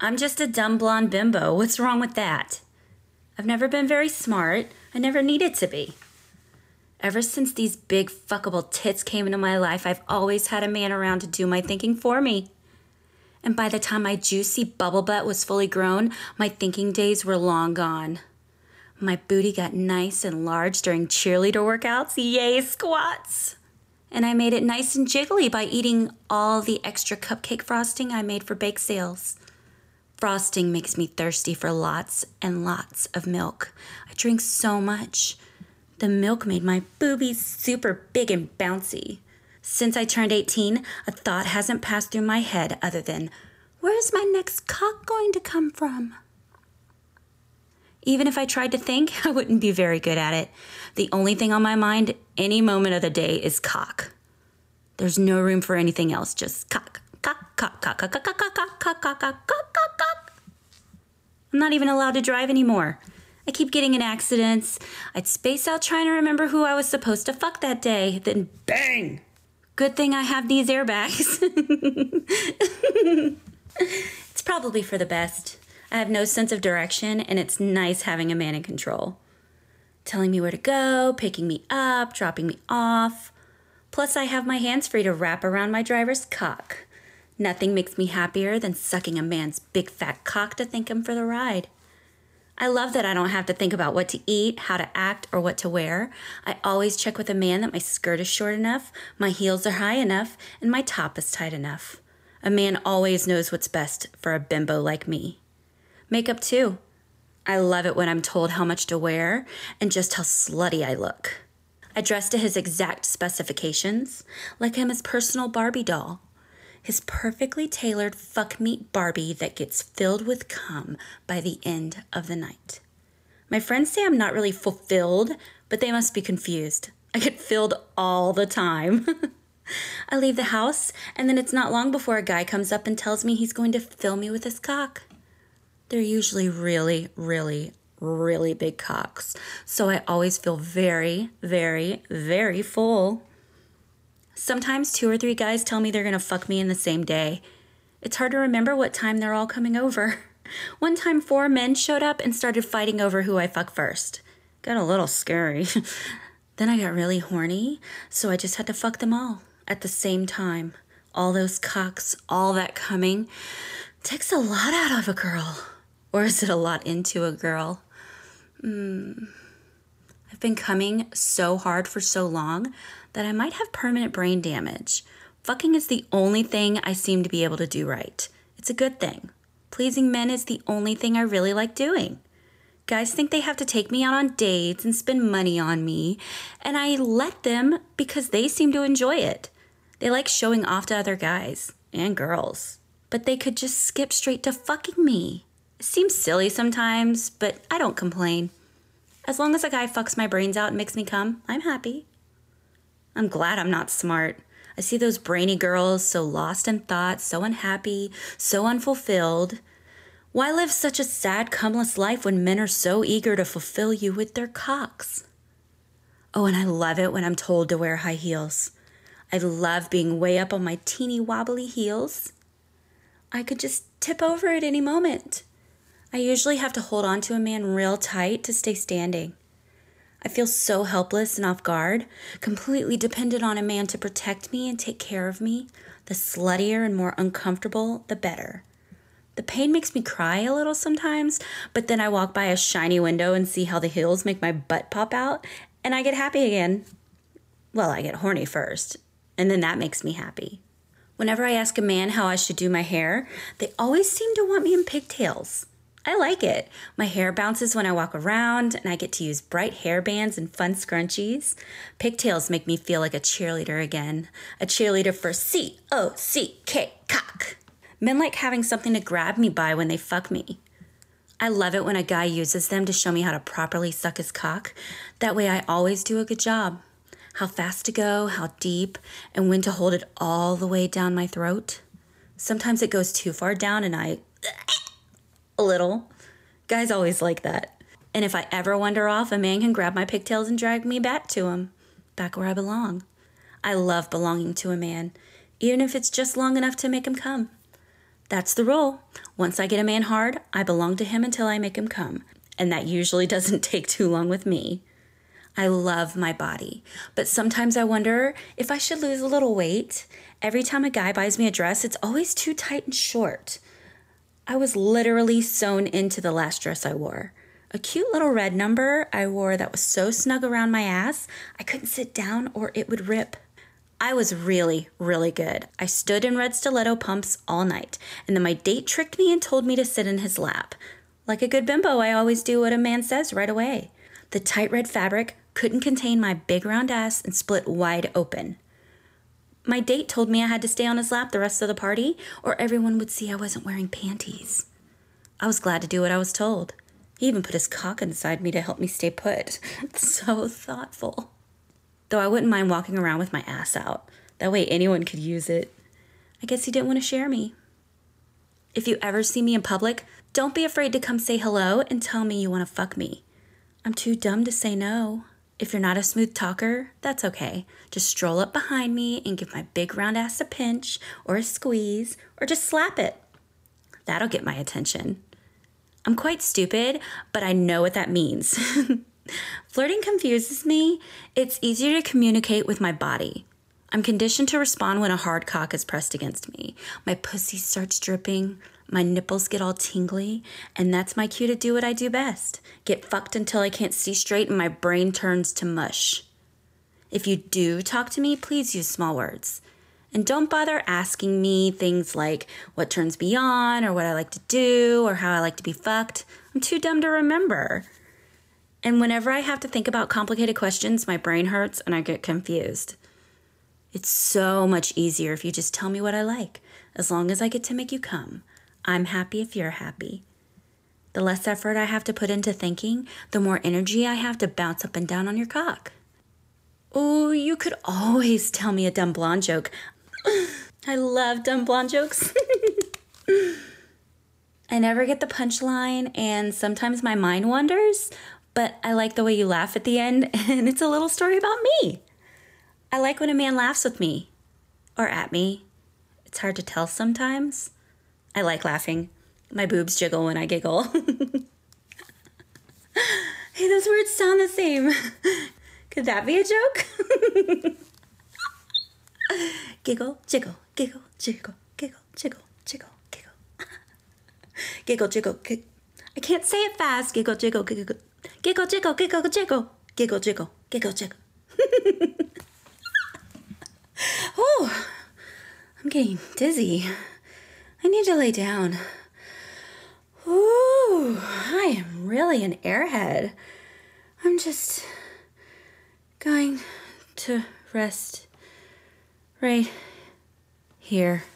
I'm just a dumb blonde bimbo. What's wrong with that? I've never been very smart. I never needed to be. Ever since these big fuckable tits came into my life, I've always had a man around to do my thinking for me. And by the time my juicy bubble butt was fully grown, my thinking days were long gone. My booty got nice and large during cheerleader workouts. Yay, squats! And I made it nice and jiggly by eating all the extra cupcake frosting I made for bake sales. Frosting makes me thirsty for lots and lots of milk. I drink so much. The milk made my boobies super big and bouncy. Since I turned 18, a thought hasn't passed through my head other than, where's my next cock going to come from? Even if I tried to think, I wouldn't be very good at it. The only thing on my mind any moment of the day is cock. There's no room for anything else, just cock, cock, cock, cock, cock, cock, cock, cock, cock, cock, cock, cock, cock, cock. I'm not even allowed to drive anymore. I keep getting in accidents. I'd space out trying to remember who I was supposed to fuck that day. Then bang! Good thing I have these airbags. It's probably for the best. I have no sense of direction, and it's nice having a man in control. Telling me where to go, picking me up, dropping me off. Plus, I have my hands free to wrap around my driver's cock. Nothing makes me happier than sucking a man's big fat cock to thank him for the ride. I love that I don't have to think about what to eat, how to act, or what to wear. I always check with a man that my skirt is short enough, my heels are high enough, and my top is tight enough. A man always knows what's best for a bimbo like me. Makeup too. I love it when I'm told how much to wear and just how slutty I look. I dress to his exact specifications, like I'm his personal Barbie doll. His perfectly tailored fuck-meat Barbie that gets filled with cum by the end of the night. My friends say I'm not really fulfilled, but they must be confused. I get filled all the time. I leave the house, and then it's not long before a guy comes up and tells me he's going to fill me with his cock. They're usually really, really, really big cocks, so I always feel very, very, very full. Sometimes 2 or 3 guys tell me they're going to fuck me in the same day. It's hard to remember what time they're all coming over. One time 4 men showed up and started fighting over who I fuck first. Got a little scary. Then I got really horny, so I just had to fuck them all at the same time. All those cocks, all that coming. Takes a lot out of a girl. Or is it a lot into a girl? I've been coming so hard for so long that I might have permanent brain damage. Fucking is the only thing I seem to be able to do right. It's a good thing. Pleasing men is the only thing I really like doing. Guys think they have to take me out on dates and spend money on me, and I let them because they seem to enjoy it. They like showing off to other guys and girls, but they could just skip straight to fucking me. It seems silly sometimes, but I don't complain. As long as a guy fucks my brains out and makes me come, I'm happy. I'm glad I'm not smart. I see those brainy girls so lost in thought, so unhappy, so unfulfilled. Why live such a sad, cumless life when men are so eager to fulfill you with their cocks? Oh, and I love it when I'm told to wear high heels. I love being way up on my teeny wobbly heels. I could just tip over at any moment. I usually have to hold on to a man real tight to stay standing. I feel so helpless and off guard, completely dependent on a man to protect me and take care of me. The sluttier and more uncomfortable, the better. The pain makes me cry a little sometimes, but then I walk by a shiny window and see how the heels make my butt pop out, and I get happy again. Well, I get horny first, and then that makes me happy. Whenever I ask a man how I should do my hair, they always seem to want me in pigtails. I like it. My hair bounces when I walk around, and I get to use bright hair bands and fun scrunchies. Pigtails make me feel like a cheerleader again. A cheerleader for C-O-C-K, cock. Men like having something to grab me by when they fuck me. I love it when a guy uses them to show me how to properly suck his cock. That way I always do a good job. How fast to go, how deep, and when to hold it all the way down my throat. Sometimes it goes too far down and I... a little. Guys always like that. And if I ever wander off, a man can grab my pigtails and drag me back to him. Back where I belong. I love belonging to a man, even if it's just long enough to make him come. That's the rule. Once I get a man hard, I belong to him until I make him come. And that usually doesn't take too long with me. I love my body, but sometimes I wonder if I should lose a little weight. Every time a guy buys me a dress, it's always too tight and short. I was literally sewn into the last dress I wore. A cute little red number I wore that was so snug around my ass, I couldn't sit down or it would rip. I was really, really good. I stood in red stiletto pumps all night, and then my date tricked me and told me to sit in his lap. Like a good bimbo, I always do what a man says right away. The tight red fabric couldn't contain my big round ass and split wide open. My date told me I had to stay on his lap the rest of the party or everyone would see I wasn't wearing panties. I was glad to do what I was told. He even put his cock inside me to help me stay put. So thoughtful. Though I wouldn't mind walking around with my ass out. That way anyone could use it. I guess he didn't want to share me. If you ever see me in public, don't be afraid to come say hello and tell me you want to fuck me. I'm too dumb to say no. If you're not a smooth talker, that's okay. Just stroll up behind me and give my big round ass a pinch or a squeeze or just slap it. That'll get my attention. I'm quite stupid, but I know what that means. Flirting confuses me. It's easier to communicate with my body. I'm conditioned to respond when a hard cock is pressed against me. My pussy starts dripping, my nipples get all tingly, and that's my cue to do what I do best. Get fucked until I can't see straight and my brain turns to mush. If you do talk to me, please use small words. And don't bother asking me things like what turns me on or what I like to do or how I like to be fucked. I'm too dumb to remember. And whenever I have to think about complicated questions, my brain hurts and I get confused. It's so much easier if you just tell me what I like, as long as I get to make you come. I'm happy if you're happy. The less effort I have to put into thinking, the more energy I have to bounce up and down on your cock. Oh, you could always tell me a dumb blonde joke. I love dumb blonde jokes. I never get the punchline, and sometimes my mind wanders, but I like the way you laugh at the end, and it's a little story about me. I like when a man laughs with me, or at me. It's hard to tell sometimes. I like laughing. My boobs jiggle when I giggle. Hey, those words sound the same. Could that be a joke? Giggle, jiggle, giggle, jiggle, giggle, jiggle, jiggle, giggle. Giggle, jiggle, giggle. I can't say it fast. Giggle, jiggle, giggle, giggle, jiggle, giggle, jiggle, giggle, jiggle, giggle, jiggle. Oh, I'm getting dizzy. I need to lay down. Ooh, I am really an airhead. I'm just going to rest right here.